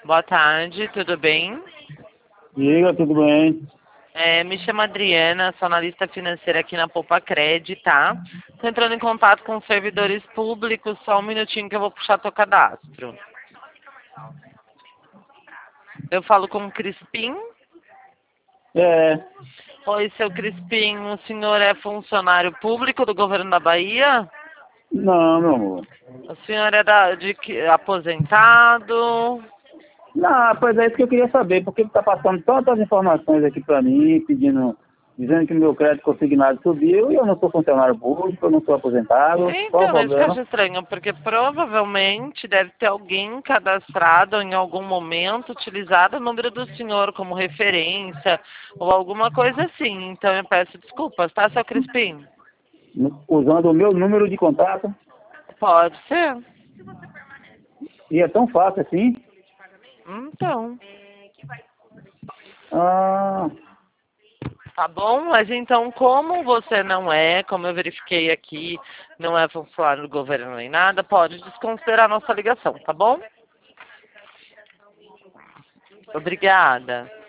Boa tarde, tudo bem? Diga, tudo bem? Me chamo Adriana, sou analista financeira aqui na Poupa Cred, tá? Tô entrando em contato com servidores públicos, só um minutinho que eu vou puxar teu cadastro. Eu falo com o Crispim. É, Oi, seu Crispim, o senhor é funcionário público do governo da Bahia? não, meu amor. O senhor é aposentado? Não, pois é isso que eu queria saber, porque ele tá passando tantas informações aqui pra mim, dizendo que meu crédito consignado subiu e eu não sou funcionário público, eu não sou aposentado. Qual o Então, isso que eu acho problema? estranho, porque provavelmente deve ter alguém cadastrado em algum momento, utilizado o número do senhor como referência, ou alguma coisa assim. Então eu peço desculpas, tá, seu Crispim? Usando o meu número de contato, Pode ser. e é tão fácil assim. Então, Ah, tá bom? Mas então, como você não é, como eu verifiquei aqui, não é funcionário do governo nem nada, pode desconsiderar nossa ligação, tá bom? Obrigada.